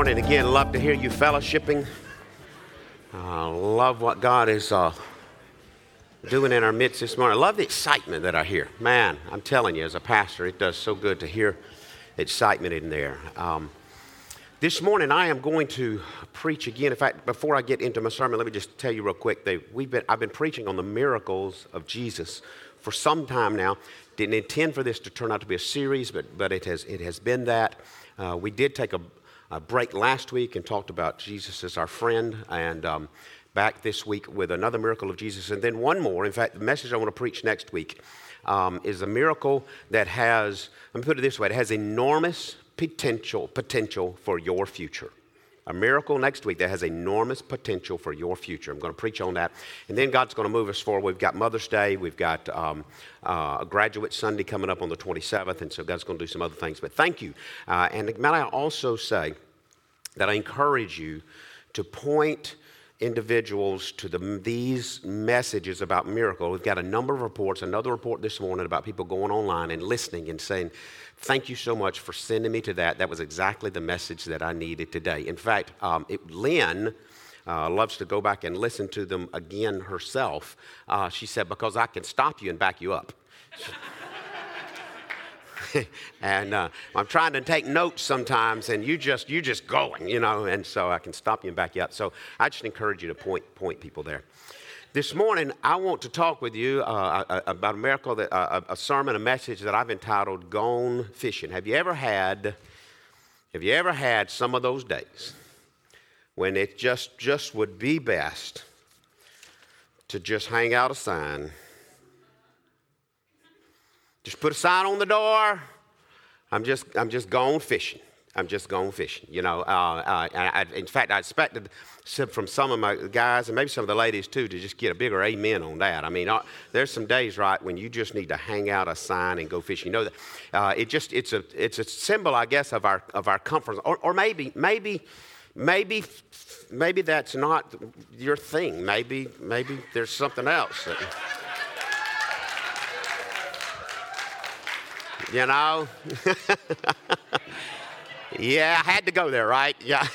morning. Again, love to hear you fellowshipping. Love what God is doing in our midst this morning. I love the excitement that I hear. Man, I'm telling you, as a pastor, it does so good to hear excitement in there. This morning, I am going to preach again. In fact, before I get into my sermon, let me just tell you real quick. I've been preaching on the miracles of Jesus for some time now. Didn't intend for this to turn out to be a series, but it has been that. We did take a break last week and talked about Jesus as our friend, and back this week with another miracle of Jesus, and then one more. In fact, the message I want to preach next week is a miracle that has, let me put it this way, it has enormous potential for your future. A miracle next week that has enormous potential for your future. I'm going to preach on that. And then God's going to move us forward. We've got Mother's Day. We've got a Graduate Sunday coming up on the 27th. And so God's going to do some other things. But thank you. And may I also say that I encourage you to point individuals to these messages about miracle. We've got a number of reports, another report this morning about people going online and listening and saying, thank you so much for sending me to that. That was exactly the message that I needed today. In fact, Lynn loves to go back and listen to them again herself. She said, because I can stop you and back you up. And I'm trying to take notes sometimes, and you just going, and so I can stop you and back you up. So I just encourage you to point people there. This morning, I want to talk with you about a miracle, a sermon, a message that I've entitled "Gone Fishing." Have you ever had some of those days when it just would be best to just hang out a sign? Just put a sign on the door. I'm just going fishing. I'm just going fishing. In fact, I expected from some of my guys and maybe some of the ladies too to just get a bigger amen on that. I mean, there's some days, right, when you just need to hang out a sign and go fishing. You know that it's a symbol, I guess, of our comfort. Or maybe that's not your thing. Maybe there's something else. Yeah, I had to go there, right? Yeah.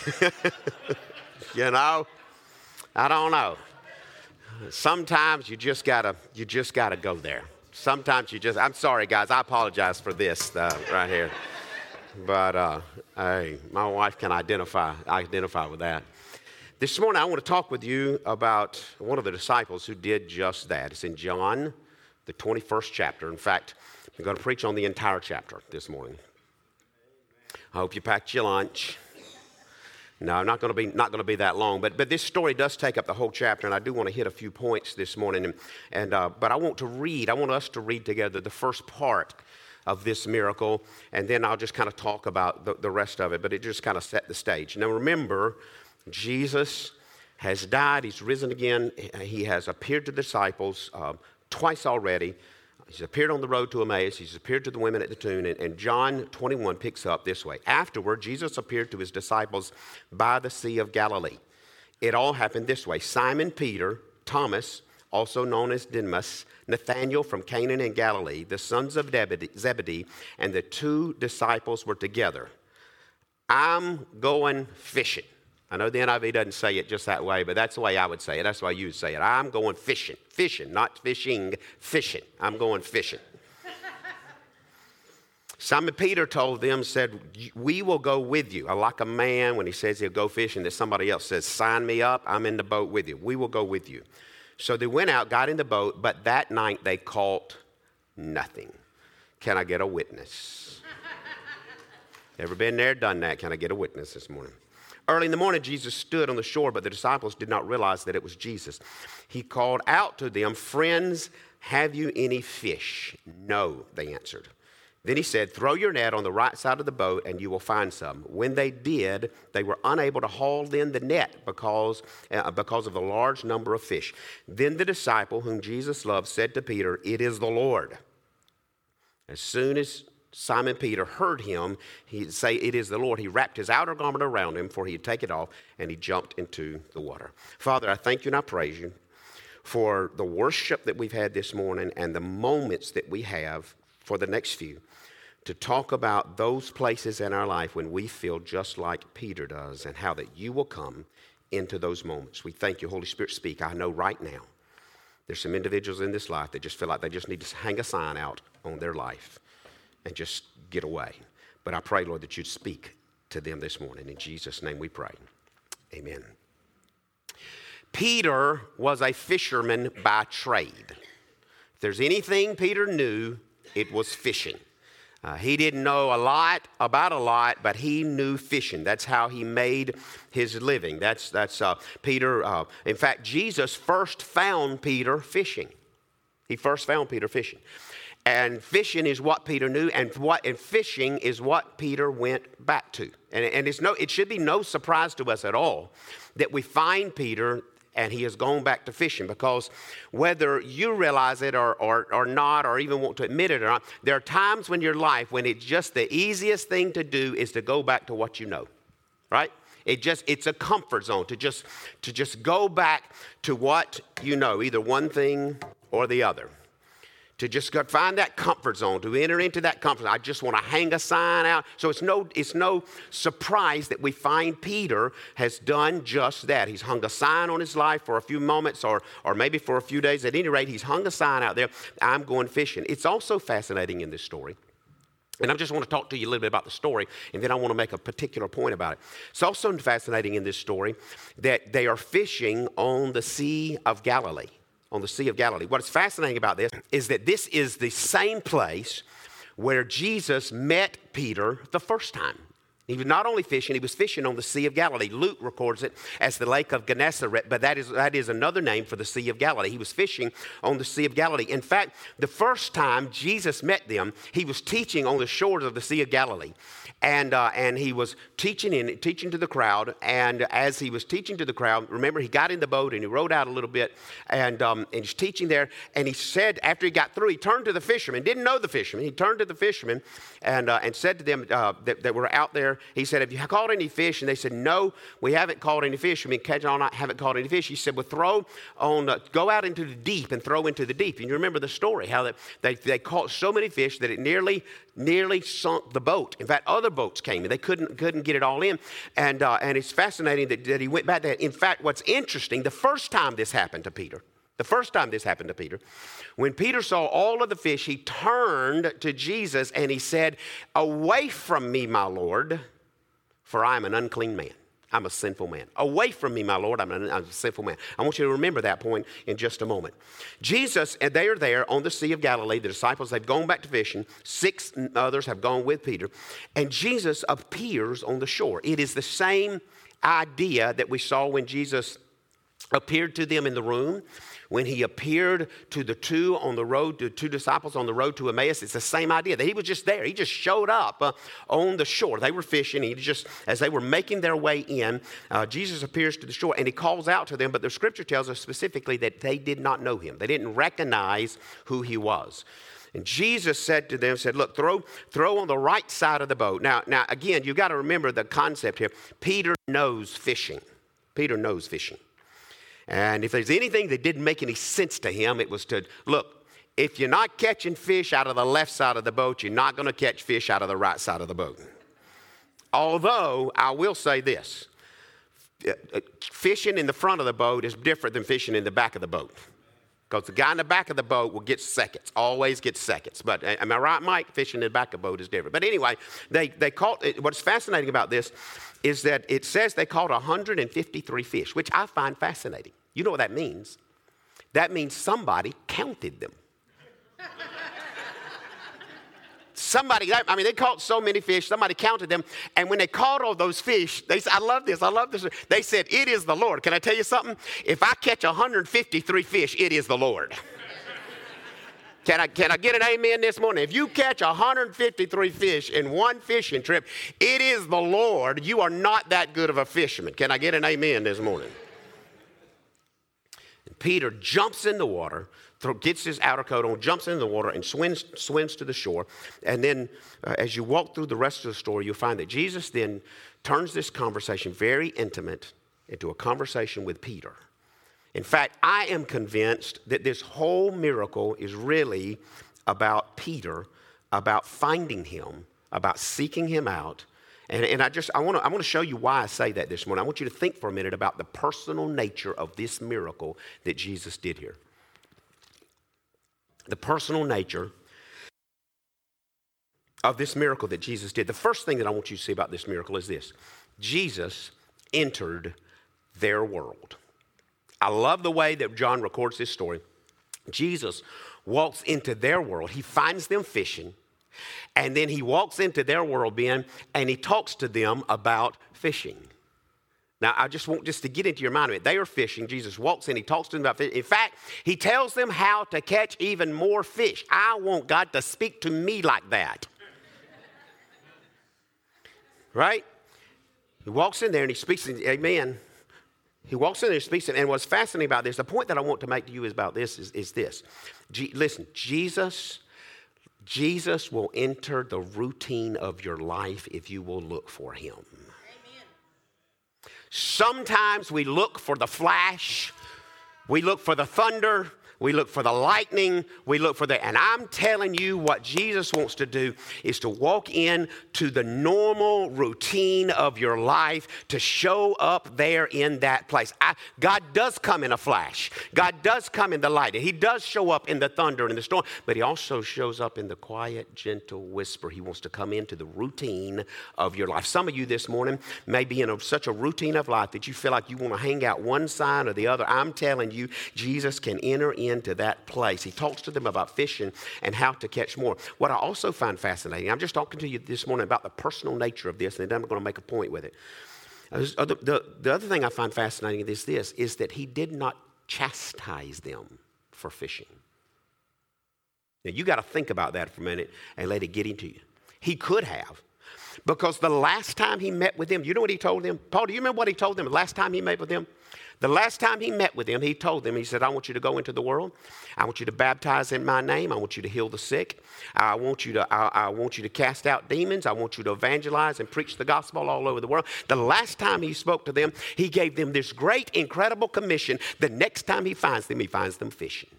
I don't know. Sometimes you just gotta go there. Sometimes I'm sorry, guys. I apologize for this right here. But hey, my wife can identify with that. This morning, I want to talk with you about one of the disciples who did just that. It's in John, the 21st chapter. In fact, I'm going to preach on the entire chapter this morning. I hope you packed your lunch. No, not going to be that long. But this story does take up the whole chapter, and I do want to hit a few points this morning. But I want us to read together the first part of this miracle, and then I'll just kind of talk about the rest of it. But it just kind of set the stage. Now remember, Jesus has died. He's risen again. He has appeared to the disciples twice already. He's appeared on the road to Emmaus. He's appeared to the women at the tomb. And John 21 picks up this way. Afterward, Jesus appeared to his disciples by the Sea of Galilee. It all happened this way. Simon Peter, Thomas, also known as Didymus, Nathanael from Cana in Galilee, the sons of Zebedee, and the two disciples were together. I'm going fishing. I know the NIV doesn't say it just that way, but that's the way I would say it. That's the way you would say it. I'm going fishing. Fishing, not fishing, fishing. I'm going fishing. Simon Peter told them, said, we will go with you. I like a man when he says he'll go fishing that somebody else says, sign me up. I'm in the boat with you. We will go with you. So they went out, got in the boat, but that night they caught nothing. Can I get a witness? Ever been there, done that? Can I get a witness this morning? Early in the morning, Jesus stood on the shore, but the disciples did not realize that it was Jesus. He called out to them, friends, have you any fish? No, they answered. Then he said, throw your net on the right side of the boat and you will find some. When they did, they were unable to haul in the net because of the large number of fish. Then the disciple whom Jesus loved said to Peter, it is the Lord. As soon as Simon Peter heard him say, it is the Lord, he wrapped his outer garment around him, for he had taken it off, and he jumped into the water. Father, I thank you and I praise you for the worship that we've had this morning and the moments that we have for the next few. to talk about those places in our life when we feel just like Peter does, and how that you will come into those moments. We thank you, Holy Spirit, speak. I know right now there's some individuals in this life that just feel like they just need to hang a sign out on their life and just get away. But I pray, Lord, that you'd speak to them this morning. In Jesus' name we pray. Amen. Peter was a fisherman by trade. If there's anything Peter knew, it was fishing. He didn't know about a lot, but he knew fishing. That's how he made his living. That's Peter. In fact, Jesus first found Peter fishing. He first found Peter fishing. And fishing is what Peter knew, and fishing is what Peter went back to. And it should be no surprise to us at all that we find Peter and he has gone back to fishing, because whether you realize it or not, or even want to admit it or not, there are times in your life when it's just the easiest thing to do is to go back to what you know, right? It's a comfort zone to just go back to what you know, either one thing or the other. To just go find that comfort zone, to enter into that comfort zone. I just want to hang a sign out. So it's no surprise that we find Peter has done just that. He's hung a sign on his life for a few moments or maybe for a few days. At any rate, he's hung a sign out there, I'm going fishing. It's also fascinating in this story. And I just want to talk to you a little bit about the story, and then I want to make a particular point about it. It's also fascinating in this story that they are fishing on the Sea of Galilee. On the Sea of Galilee. What's fascinating about this is that this is the same place where Jesus met Peter the first time. He was not only fishing, he was fishing on the Sea of Galilee. Luke records it as the Lake of Gennesaret, but that is another name for the Sea of Galilee. He was fishing on the Sea of Galilee. In fact, the first time Jesus met them, he was teaching on the shores of the Sea of Galilee. And he was teaching to the crowd. And as he was teaching to the crowd, remember, he got in the boat and he rowed out a little bit. And he's teaching there. And he said, after he got through, he turned to the fishermen. Didn't know the fishermen. He turned to the fishermen and said to them that were out there. He said, have you caught any fish? And they said, no, we haven't caught any fish. I mean, catch all night, haven't caught any fish. He said, well, go out into the deep and throw into the deep. And you remember the story, how they caught so many fish that it nearly sunk the boat. In fact, other boats came and they couldn't get it all in. And it's fascinating that he went back there. In fact, what's interesting, the first time this happened to Peter, when Peter saw all of the fish, he turned to Jesus and he said, away from me, my Lord, for I am an unclean man. I'm a sinful man. Away from me, my Lord, I'm a sinful man. I want you to remember that point in just a moment. Jesus, and they are there on the Sea of Galilee. The disciples, they've gone back to fishing. 6 others have gone with Peter. And Jesus appears on the shore. It is the same idea that we saw when Jesus appeared to them in the room, when he appeared to the two disciples on the road to Emmaus. It's the same idea that he was just there. He just showed up on the shore. They were fishing. As they were making their way in, Jesus appears to the shore and he calls out to them. But the scripture tells us specifically that they did not know him. They didn't recognize who he was. And Jesus said to them, look, throw on the right side of the boat. Now again, you've got to remember the concept here. Peter knows fishing. Peter knows fishing. And if there's anything that didn't make any sense to him, it was to, look, if you're not catching fish out of the left side of the boat, you're not going to catch fish out of the right side of the boat. Although, I will say this, fishing in the front of the boat is different than fishing in the back of the boat. Because the guy in the back of the boat will get seconds, always gets seconds. But am I right, Mike? Fishing in the back of the boat is different. But anyway, they caught, what's fascinating about this is that it says they caught 153 fish, which I find fascinating. You know what that means? That means somebody counted them. They caught so many fish, somebody counted them. And when they caught all those fish, they said, I love this. They said, it is the Lord. Can I tell you something? If I catch 153 fish, it is the Lord. Can I get an amen this morning? If you catch 153 fish in one fishing trip, it is the Lord. You are not that good of a fisherman. Can I get an amen this morning? And Peter jumps in the water, gets his outer coat on, jumps in the water, and swims to the shore. And then as you walk through the rest of the story, you'll find that Jesus then turns this conversation, very intimate, into a conversation with Peter. In fact, I am convinced that this whole miracle is really about Peter about finding him, about seeking him out. And I want to show you why I say that this morning. I want you to think for a minute about the personal nature of this miracle that Jesus did here. The personal nature of this miracle that Jesus did. The first thing that I want you to see about this miracle is this. Jesus entered their world. I love the way that John records this story. Jesus walks into their world. He finds them fishing, and then he walks into their world, Ben, and he talks to them about fishing. Now, I just want to get into your mind a minute. They are fishing. Jesus walks in. He talks to them about fishing. In fact, he tells them how to catch even more fish. I want God to speak to me like that. Right? He walks in there and he speaks, amen. He walks in there and speaks, and what's fascinating about this, the point that I want to make to you is about this, is this. Listen, Jesus will enter the routine of your life if you will look for him. Amen. Sometimes we look for the flash, we look for the thunder, we look for the lightning, we look for and I'm telling you what Jesus wants to do is to walk in to the normal routine of your life, to show up there in that place. God does come in a flash. God does come in the light. He does show up in the thunder and the storm, but he also shows up in the quiet, gentle whisper. He wants to come into the routine of your life. Some of you this morning may be in such a routine of life that you feel like you want to hang out one side or the other. I'm telling you, Jesus can enter into that place. He talks to them about fishing and how to catch more. What I also find fascinating, I'm just talking to you this morning about the personal nature of this, and then I'm going to make a point with it. The other thing I find fascinating is that he did not chastise them for fishing. Now, you got to think about that for a minute and let it get into you. He could have. Because the last time he met with them, you know what he told them? Paul, do you remember what he told them the last time he met with them? The last time he met with them, he told them, he said, I want you to go into the world. I want you to baptize in my name. I want you to heal the sick. I want you to cast out demons. I want you to evangelize and preach the gospel all over the world. The last time he spoke to them, he gave them this great, incredible commission. The next time he finds them fishing.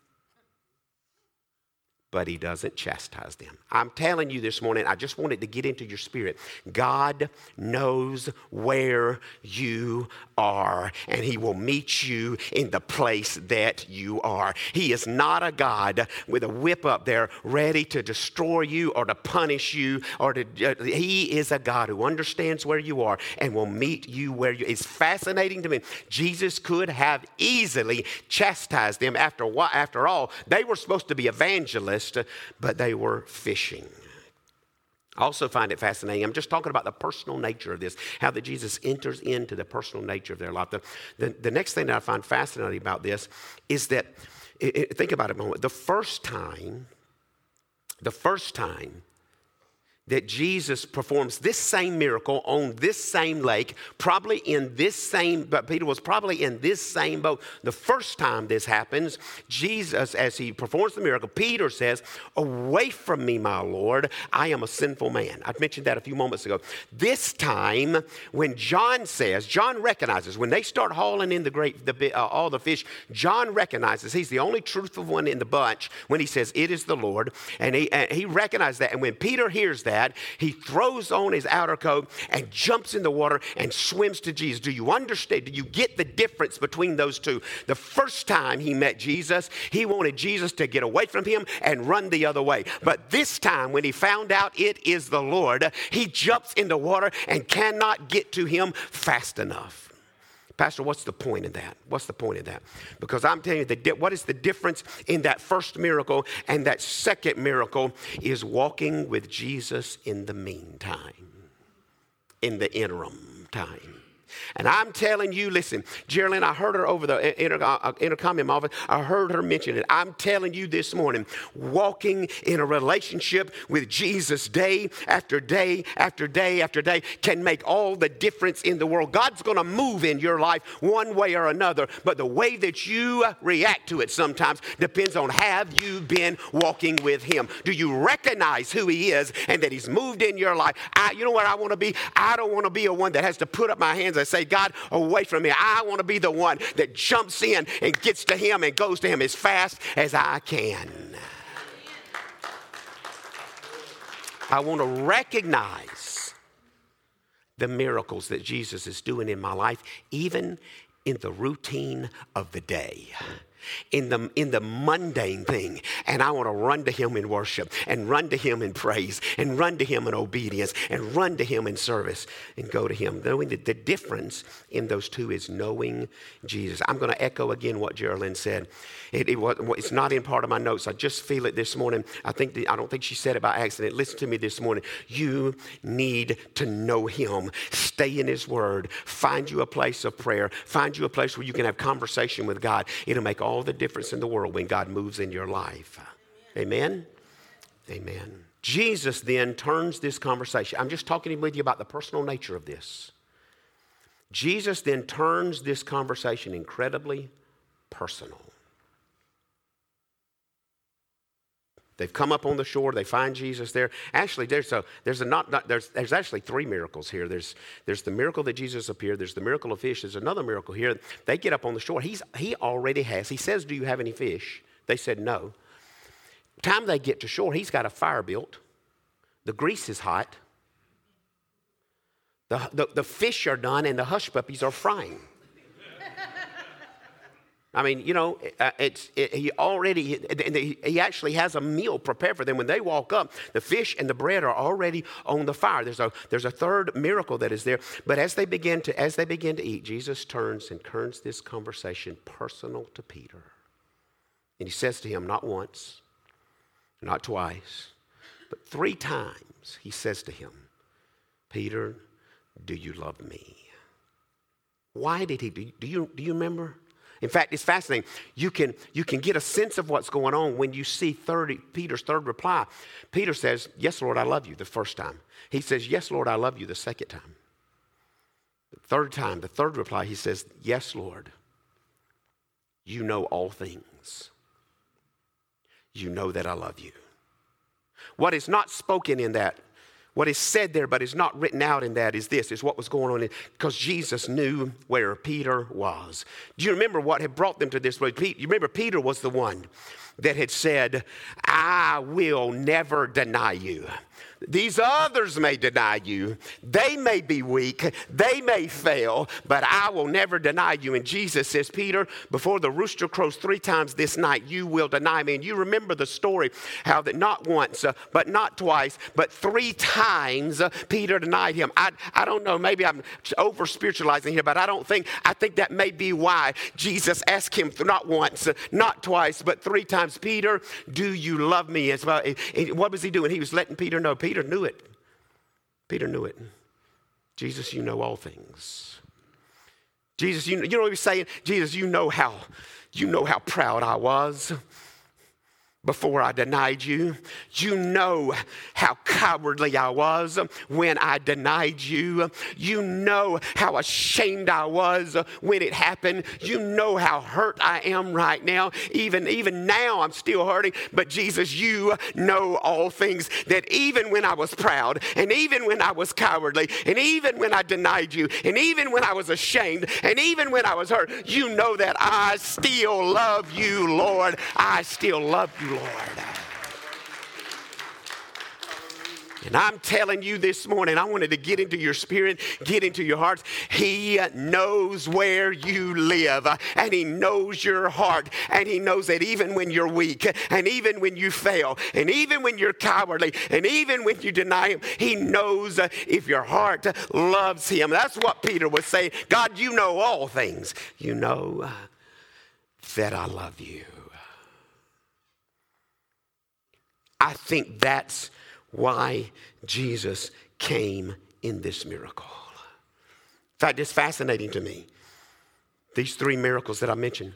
But he doesn't chastise them. I'm telling you this morning, I just wanted to get into your spirit. God knows where you are, and he will meet you in the place that you are. He is not a God with a whip up there ready to destroy you or to punish you. He is a God who understands where you are and will meet you where you are. It's fascinating to me. Jesus could have easily chastised them. After all, they were supposed to be evangelists, but they were fishing. I also find it fascinating. I'm just talking about the personal nature of this, how that Jesus enters into the personal nature of their life. The next thing that I find fascinating about this is that, think about it a moment, the first time that Jesus performs this same miracle on this same lake, but Peter was probably in this same boat. The first time this happens, Jesus, as he performs the miracle, Peter says, away from me, my Lord, I am a sinful man. I mentioned that a few moments ago. This time, when John recognizes, when they start hauling in all the fish, John recognizes, he's the only truthful one in the bunch, when he says, it is the Lord, and he recognizes that. And when Peter hears that, he throws on his outer coat and jumps in the water and swims to Jesus. Do you understand? Do you get the difference between those two? The first time he met Jesus, he wanted Jesus to get away from him and run the other way. But this time, when he found out it is the Lord, he jumps in the water and cannot get to him fast enough. Pastor, what's the point of that? What's the point of that? Because I'm telling you, what is the difference in that first miracle and that second miracle is walking with Jesus in the meantime, in the interim time. And I'm telling you, listen, Geraldine, I heard her over the intercom in my office. I heard her mention it. I'm telling you this morning, walking in a relationship with Jesus day after day after day after day can make all the difference in the world. God's going to move in your life one way or another, but the way that you react to it sometimes depends on have you been walking with him. Do you recognize who he is and that he's moved in your life? You know what I want to be? I don't want to be a one that has to put up my hands and say, God, away from me. I want to be the one that jumps in and gets to him and goes to him as fast as I can. I want to recognize the miracles that Jesus is doing in my life, even in the routine of the day, in the mundane thing. And I want to run to him in worship, and run to him in praise, and run to him in obedience, and run to him in service, and go to him. Knowing that the difference in those two is knowing Jesus. I'm going to echo again what Geraldine said. It's not in part of my notes. I just feel it this morning. I don't think she said it by accident. Listen to me this morning. You need to know him. Stay in his word. Find you a place of prayer. Find you a place where you can have conversation with God. It'll make all the difference in the world when God moves in your life. Amen? Amen. Jesus then turns this conversation. I'm just talking with you about the personal nature of this. Jesus then turns this conversation incredibly personal. They've come up on the shore. They find Jesus there. Actually, there's actually three miracles here. There's the miracle that Jesus appeared. There's the miracle of fish. There's another miracle here. They get up on the shore. He already has. He says, "Do you have any fish?" They said, "No." Time they get to shore, he's got a fire built. The grease is hot. The fish are done, and the hush puppies are frying. I mean, he actually has a meal prepared for them. When they walk up, the fish and the bread are already on the fire. There's a third miracle that is there. But as they begin to eat, Jesus turns and turns this conversation personal to Peter. And he says to him, not once, not twice, but 3 times, he says to him, "Peter, do you love me?" Why did he do you remember? In fact, it's fascinating. You can get a sense of what's going on when you see Peter's third reply. Peter says, "Yes, Lord, I love you," the first time. He says, "Yes, Lord, I love you," the second time. The third time, the third reply, he says, "Yes, Lord, you know all things. You know that I love you." What is not spoken in that, what is said there but is not written out in that is this, is what was going on, because Jesus knew where Peter was. Do you remember what had brought them to this place? You remember Peter was the one that had said, "I will never deny you. These others may deny you. They may be weak. They may fail, but I will never deny you." And Jesus says, "Peter, before the rooster crows 3 times this night, you will deny me." And you remember the story, how that not once, but not twice, but 3 times Peter denied him. I don't know, maybe I'm over spiritualizing here, but I think that may be why Jesus asked him not once, not twice, but 3 times, "Peter, do you love me?" As well, what was he doing? He was letting Peter know. Peter knew it. Peter knew it. "Jesus, you know all things." Jesus, you know what he was saying? "Jesus, you know how proud I was before I denied you. You know how cowardly I was when I denied you. You know how ashamed I was when it happened. You know how hurt I am right now. Even now I'm still hurting. But Jesus, you know all things, that even when I was proud, and even when I was cowardly, and even when I denied you, and even when I was ashamed, and even when I was hurt, you know that I still love you, Lord. I still love you, Lord." And I'm telling you this morning, I wanted to get into your spirit, get into your hearts. He knows where you live, and he knows your heart, and he knows that even when you're weak, and even when you fail, and even when you're cowardly, and even when you deny him, he knows if your heart loves him. That's what Peter was saying. "God, you know all things. You know that I love you." I think that's why Jesus came in this miracle. In fact, it's fascinating to me. These 3 miracles that I mentioned,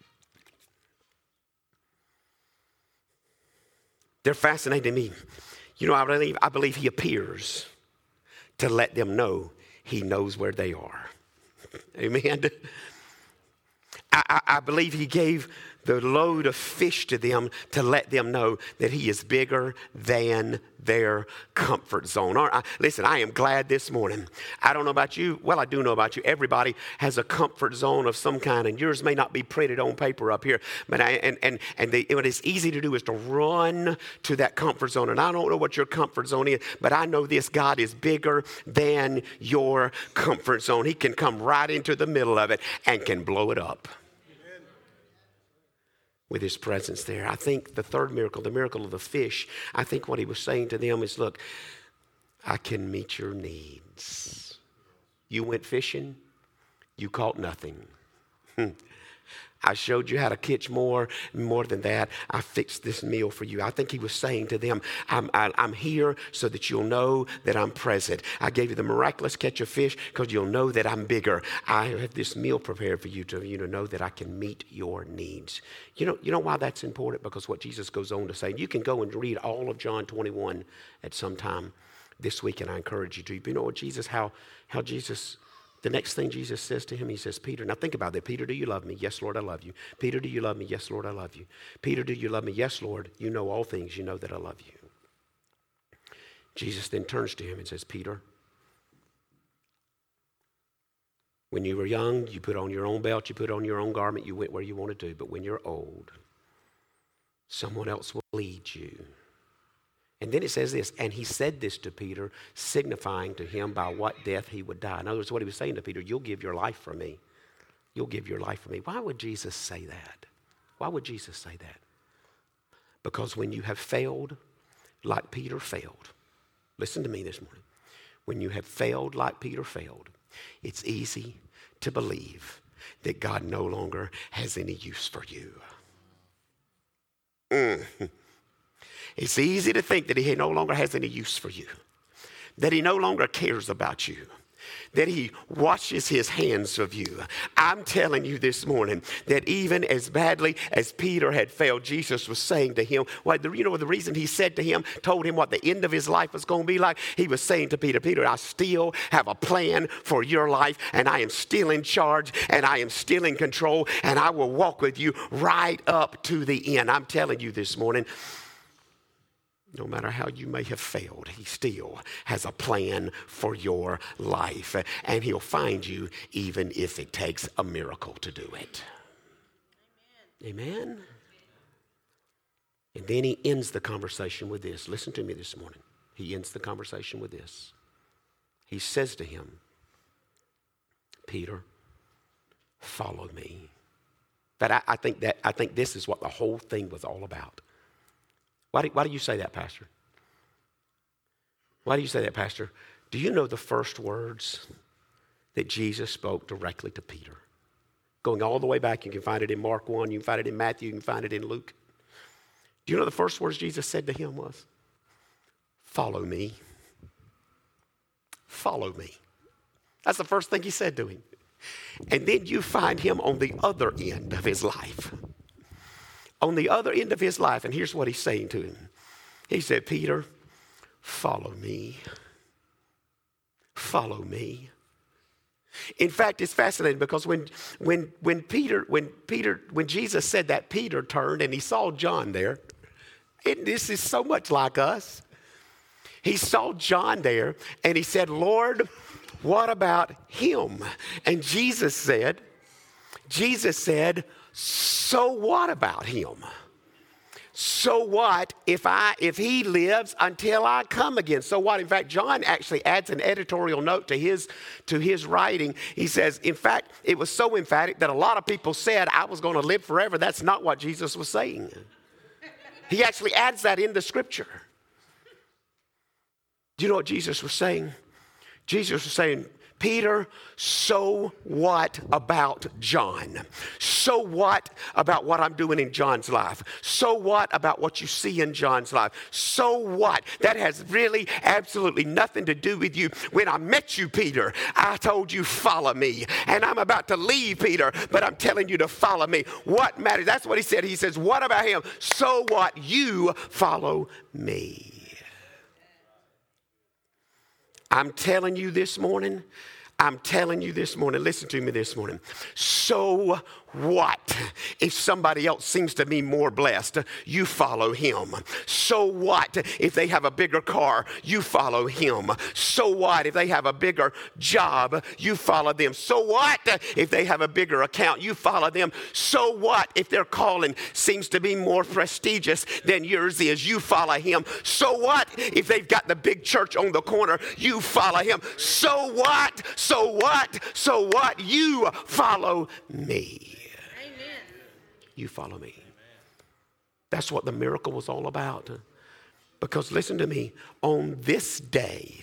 they're fascinating to me. I believe he appears to let them know he knows where they are. Amen. I believe he gave the load of fish to them to let them know that he is bigger than their comfort zone. Listen, I am glad this morning. I don't know about you. Well, I do know about you. Everybody has a comfort zone of some kind, and yours may not be printed on paper up here. But what is easy to do is to run to that comfort zone. And I don't know what your comfort zone is, but I know this: God is bigger than your comfort zone. He can come right into the middle of it and can blow it up with his presence there. I think the third miracle, the miracle of the fish, I think what he was saying to them is, look, I can meet your needs. You went fishing, you caught nothing. I showed you how to catch more than that. I fixed this meal for you. I think he was saying to them, I'm here so that you'll know that I'm present. I gave you the miraculous catch of fish because you'll know that I'm bigger. I have this meal prepared for you to know that I can meet your needs. You know why that's important? Because what Jesus goes on to say, you can go and read all of John 21 at some time this week, and I encourage you to. But you know what how Jesus... The next thing Jesus says to him, he says, Peter, now think about that. Peter, do you love me? Yes, Lord, I love you. Peter, do you love me? Yes, Lord, I love you. Peter, do you love me? Yes, Lord, you know all things. You know that I love you. Jesus then turns to him and says, Peter, when you were young, you put on your own belt, you put on your own garment, you went where you wanted to. But when you're old, someone else will lead you. And then it says this, and he said this to Peter, signifying to him by what death he would die. In other words, what he was saying to Peter, you'll give your life for me. You'll give your life for me. Why would Jesus say that? Why would Jesus say that? Because when you have failed like Peter failed, listen to me this morning. When you have failed like Peter failed, it's easy to believe that God no longer has any use for you. It's easy to think that he no longer has any use for you, that he no longer cares about you, that he washes his hands of you. I'm telling you this morning that even as badly as Peter had failed, Jesus was saying to him, the reason he said to him, told him what the end of his life was going to be like, he was saying to Peter, Peter, I still have a plan for your life, and I am still in charge, and I am still in control, and I will walk with you right up to the end. I'm telling you this morning, no matter how you may have failed, he still has a plan for your life. And he'll find you even if it takes a miracle to do it. Amen? And then he ends the conversation with this. Listen to me this morning. He ends the conversation with this. He says to him, Peter, follow me. But I think this is what the whole thing was all about. Why do you say that, Pastor? Why do you say that, Pastor? Do you know the first words that Jesus spoke directly to Peter? Going all the way back, you can find it in Mark 1, you can find it in Matthew, you can find it in Luke. Do you know the first words Jesus said to him was? Follow me. Follow me. That's the first thing he said to him. And then you find him on the other end of his life. On the other end of his life, and here's what he's saying to him. He said, Peter, follow me. Follow me. In fact, it's fascinating because when Jesus said that, Peter turned and he saw John there. And this is so much like us. He saw John there and he said, Lord, what about him? And Jesus said, so what about him? So what if he lives until I come again? So what? In fact, John actually adds an editorial note to his writing. He says, in fact, it was so emphatic that a lot of people said I was going to live forever. That's not what Jesus was saying. He actually adds that in the scripture. Do you know what Jesus was saying? Jesus was saying, Peter, so what about John? So what about what I'm doing in John's life? So what about what you see in John's life? So what? That has really absolutely nothing to do with you. When I met you, Peter, I told you, follow me. And I'm about to leave, Peter, but I'm telling you to follow me. What matters? That's what he said. He says, what about him? So what? You follow me. I'm telling you this morning, listen to me this morning. So what if somebody else seems to be more blessed? You follow him. So what if they have a bigger car? You follow him. So what if they have a bigger job? You follow them. So what if they have a bigger account? You follow them. So what if their calling seems to be more prestigious than yours is? You follow him. So what if they've got the big church on the corner? You follow him. So what? So what? So what? You follow me. Amen. You follow me. That's what the miracle was all about. Because listen to me, on this day,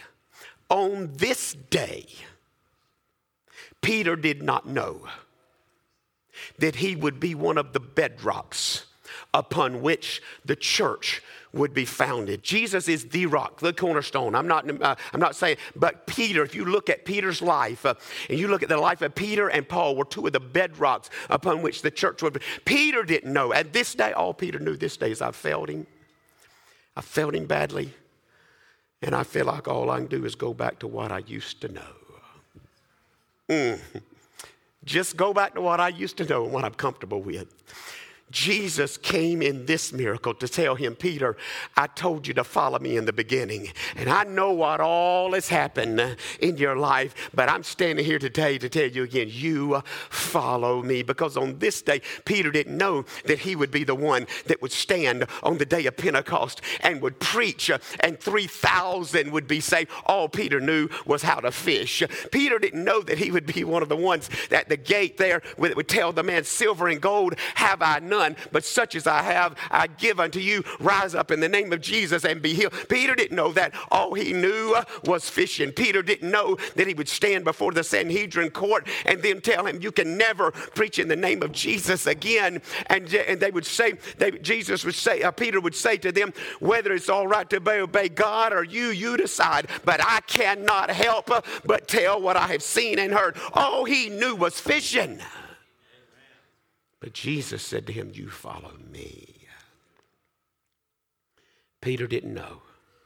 Peter did not know that he would be one of the bedrocks upon which the church would be founded. Jesus is the rock, the cornerstone. I'm not saying, but Peter, if you look at Peter's life, and you look at the life of Peter and Paul were two of the bedrocks upon which the church would be. Peter didn't know. And this day, all Peter knew this day is I failed him. I failed him badly. And I feel like all I can do is go back to what I used to know. Just go back to what I used to know and what I'm comfortable with. Jesus came in this miracle to tell him, Peter, I told you to follow me in the beginning. And I know what all has happened in your life, but I'm standing here today to tell you again, you follow me. Because on this day, Peter didn't know that he would be the one that would stand on the day of Pentecost and would preach, and 3,000 would be saved. All Peter knew was how to fish. Peter didn't know that he would be one of the ones at the gate there that would tell the man, silver and gold have I none, but such as I have, I give unto you. Rise up in the name of Jesus and be healed. Peter didn't know that. All he knew was fishing. Peter didn't know that he would stand before the Sanhedrin court and then tell him, you can never preach in the name of Jesus again. And they would say, Peter would say to them, whether it's all right to obey God or you decide. But I cannot help but tell what I have seen and heard. All he knew was fishing. But Jesus said to him, you follow me. Peter didn't know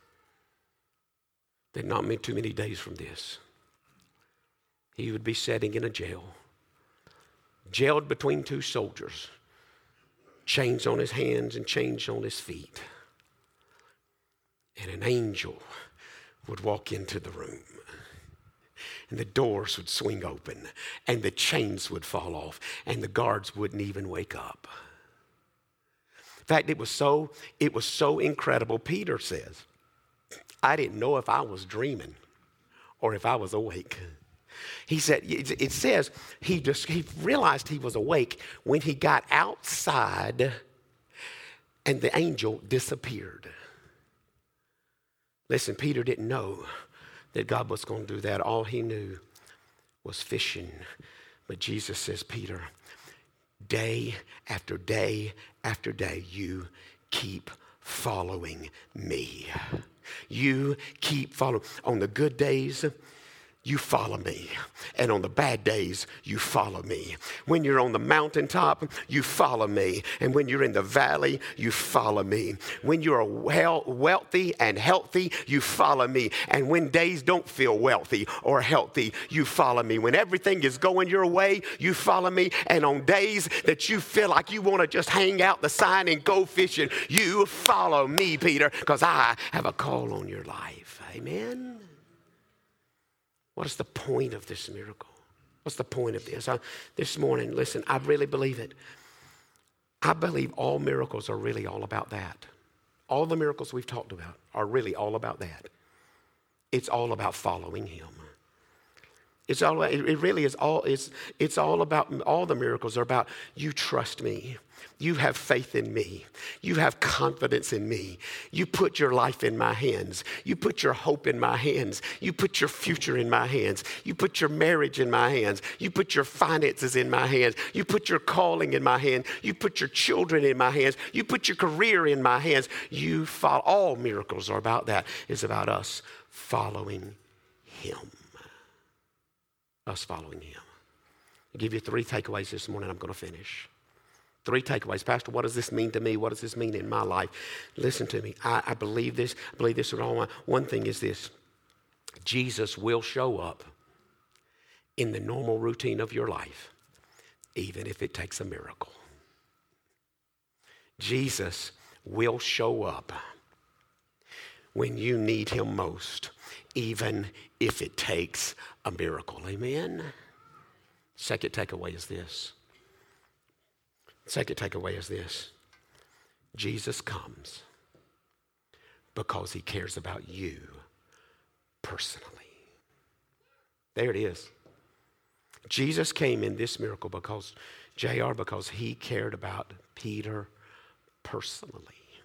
that not too many days from this, he would be sitting in a jail, jailed between two soldiers, chains on his hands and chains on his feet. And an angel would walk into the room. And the doors would swing open, and the chains would fall off, and the guards wouldn't even wake up. In fact, it was so incredible. Peter says, I didn't know if I was dreaming or if I was awake. He said, it says he realized he was awake when he got outside and the angel disappeared. Listen, Peter didn't know that God was going to do that. All he knew was fishing. But Jesus says, Peter, day after day after day, you keep following me. You keep following. On the good days, you follow me. And on the bad days, you follow me. When you're on the mountaintop, you follow me. And when you're in the valley, you follow me. When you're wealthy and healthy, you follow me. And when days don't feel wealthy or healthy, you follow me. When everything is going your way, you follow me. And on days that you feel like you want to just hang out the sign and go fishing, you follow me, Peter, because I have a call on your life. Amen. What is the point of this miracle? What's the point of this? This morning, listen, I really believe it. I believe all miracles are really all about that. All the miracles we've talked about are really all about that. It's all about following him. It's all about, all the miracles are about, you trust me. You have faith in me. You have confidence in me. You put your life in my hands. You put your hope in my hands. You put your future in my hands. You put your marriage in my hands. You put your finances in my hands. You put your calling in my hands. You put your children in my hands. You put your career in my hands. You follow. All miracles are about that. It's about us following him. Us following him. I'll give you 3 takeaways this morning. I'm going to finish. 3 takeaways. Pastor, what does this mean to me? What does this mean in my life? Listen to me. I believe this. I believe this with all my. One thing is this. Jesus will show up in the normal routine of your life even if it takes a miracle. Jesus will show up when you need him most, even if it takes a miracle. Amen? Second takeaway is this. Jesus comes because he cares about you personally. There it is. Jesus came in this miracle because he cared about Peter personally.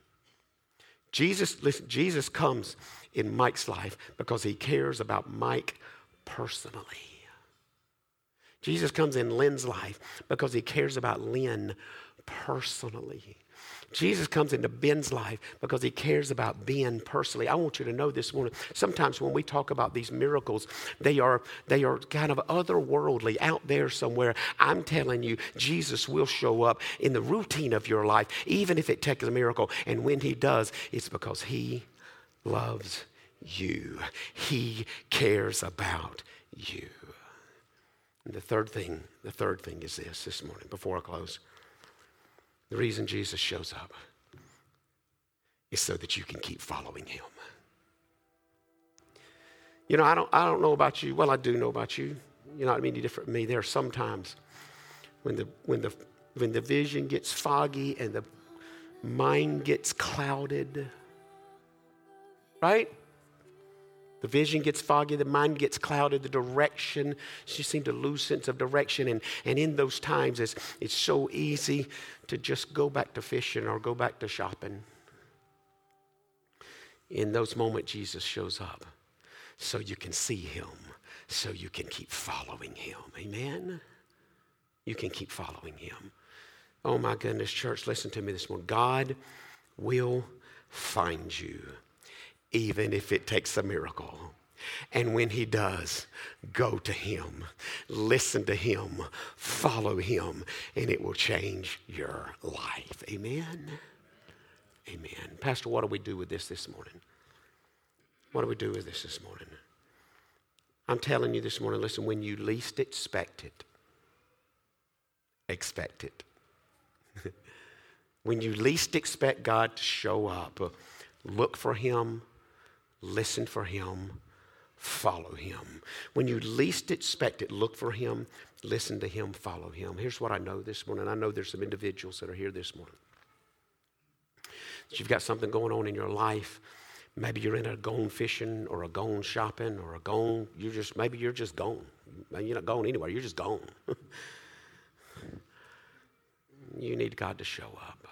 Jesus comes in Mike's life because he cares about Mike personally. Jesus comes in Lynn's life because he cares about Lynn personally. Jesus comes into Ben's life because he cares about Ben personally. I want you to know this morning, sometimes when we talk about these miracles, they are kind of otherworldly, out there somewhere. I'm telling you, Jesus will show up in the routine of your life, even if it takes a miracle. And when he does, it's because he loves you. He cares about you. And the third thing is this morning, before I close. The reason Jesus shows up is so that you can keep following him. You know, I don't know about you. Well, I do know about you. You're not any different from me. There are some times when the vision gets foggy and the mind gets clouded, right? The vision gets foggy, the mind gets clouded, the direction, you seem to lose sense of direction. And in those times, it's so easy to just go back to fishing or go back to shopping. In those moments, Jesus shows up so you can see him, so you can keep following him. Amen? You can keep following him. Oh my goodness, church, listen to me this morning. God will find you, even if it takes a miracle. And when he does, go to him, listen to him, follow him, and it will change your life. Amen? Amen. Pastor, what do we do with this morning? What do we do with this morning? I'm telling you this morning, listen, when you least expect it, expect it. When you least expect God to show up, look for him, listen for him, follow him. When you least expect it, look for him, listen to him, follow him. Here's what I know this morning. I know there's some individuals that are here this morning. That you've got something going on in your life. Maybe you're in a gone fishing or a gone shopping or maybe you're just gone. You're not going anywhere. You're just gone. You need God to show up.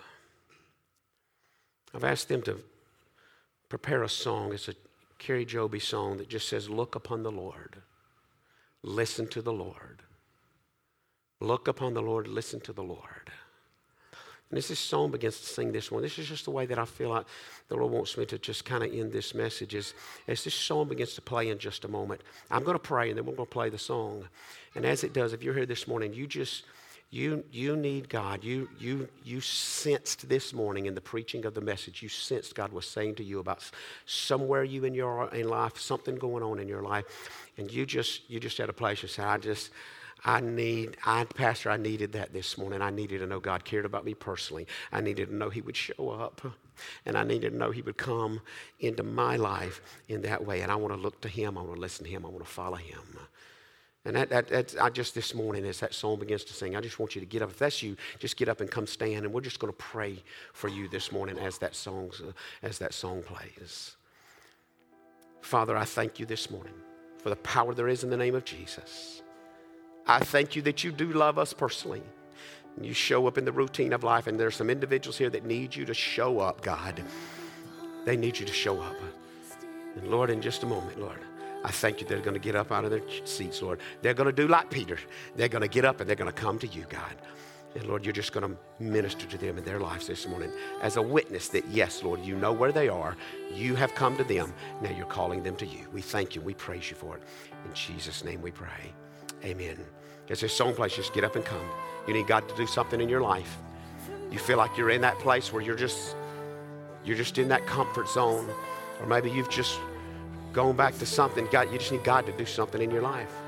I've asked them to prepare a song. It's a Carrie Joby song that just says, look upon the Lord. Listen to the Lord. Look upon the Lord. Listen to the Lord. And as this song begins to sing this one, this is just the way that I feel like the Lord wants me to just kind of end this message. As this song begins to play in just a moment, I'm going to pray and then we're going to play the song. And as it does, if you're here this morning, you need God. You sensed this morning in the preaching of the message, you sensed God was saying to you about somewhere you in life, something going on in your life, and you just had a place to say, Pastor, I needed that this morning. I needed to know God cared about me personally. I needed to know he would show up, and I needed to know he would come into my life in that way. And I want to look to him. I want to listen to him. I want to follow him. And I just this morning, as that song begins to sing, I just want you to get up. If that's you, just get up and come stand, and we're just going to pray for you this morning as that song plays. Father, I thank you this morning for the power there is in the name of Jesus. I thank you that you do love us personally. You show up in the routine of life, and there's some individuals here that need you to show up, God. They need you to show up. And Lord, in just a moment, Lord, I thank you they're going to get up out of their seats, Lord. They're going to do like Peter. They're going to get up and they're going to come to you, God. And Lord, you're just going to minister to them in their lives this morning as a witness that, yes, Lord, you know where they are. You have come to them. Now you're calling them to you. We thank you. We praise you for it. In Jesus' name we pray. Amen. As this song plays, just get up and come. You need God to do something in your life. You feel like you're in that place where you're just in that comfort zone, or maybe you've just gone back to something. God, you just need God to do something in your life.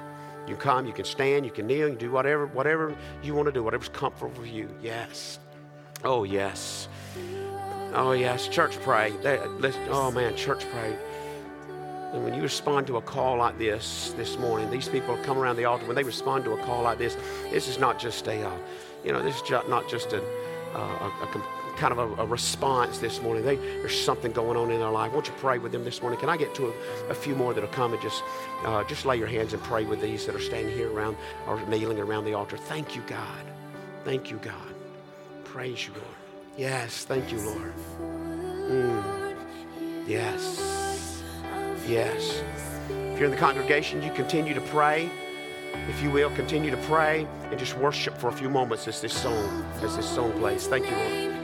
You can come, you can stand, you can kneel, you can do whatever you want to do, whatever's comfortable for you. Yes. Oh, yes. Oh, yes. Church, pray. Oh, man, church, pray. And when you respond to a call like this morning, these people come around the altar. When they respond to a call like this is not just this is not just a kind of a response this morning. There's something going on in their life. Won't you pray with them this morning? Can I get to a few more that'll come and just lay your hands and pray with these that are standing here around or kneeling around the altar? Thank you, God. Thank you, God. Praise you, Lord. Yes, thank you, Lord. Yes. Yes. If you're in the congregation, you continue to pray. If you will, continue to pray and just worship for a few moments as this song plays. Thank you, Lord.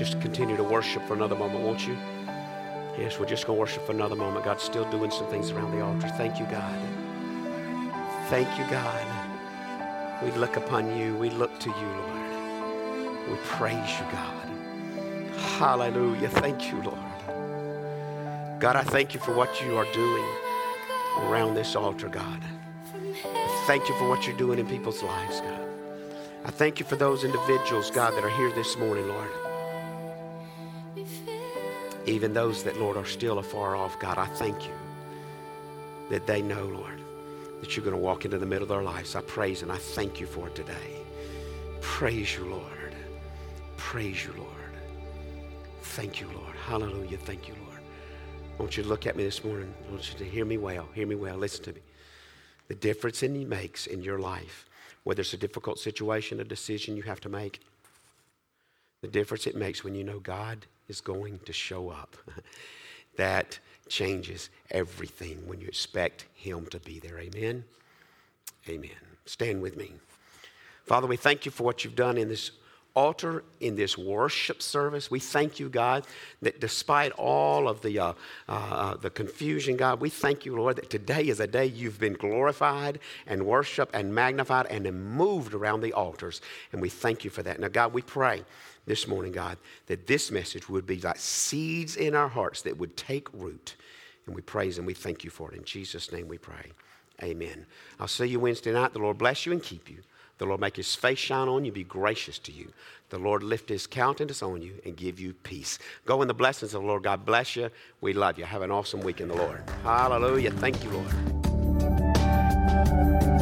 just continue to worship for another moment, won't you? Yes, we're just going to worship for another moment. God's still doing some things around the altar. Thank you, God. Thank you, God. We look upon you. We look to you, Lord. We praise you, God. Hallelujah. Thank you, Lord. God, I thank you for what you are doing around this altar, God. I thank you for what you're doing in people's lives, God. I thank you for those individuals, God, that are here this morning, Lord. Even those that, Lord, are still afar off, God, I thank you that they know, Lord, that you're going to walk into the middle of their lives. I praise and I thank you for it today. Praise you, Lord. Praise you, Lord. Thank you, Lord. Hallelujah. Thank you, Lord. I want you to look at me this morning. I want you to hear me well. Hear me well. Listen to me. The difference it makes in your life, whether it's a difficult situation, a decision you have to make, the difference it makes when you know God is going to show up. That changes everything when you expect him to be there. Amen? Amen. Stand with me. Father, we thank you for what you've done in this altar, in this worship service. We thank you, God, that despite all of the confusion, God, we thank you, Lord, that today is a day you've been glorified and worshiped and magnified and moved around the altars. And we thank you for that. Now, God, we pray this morning, God, that this message would be like seeds in our hearts that would take root. And we praise and we thank you for it. In Jesus' name we pray. Amen. I'll see you Wednesday night. The Lord bless you and keep you. The Lord make his face shine on you, be gracious to you. The Lord lift his countenance on you and give you peace. Go in the blessings of the Lord. God bless you. We love you. Have an awesome week in the Lord. Hallelujah. Thank you, Lord.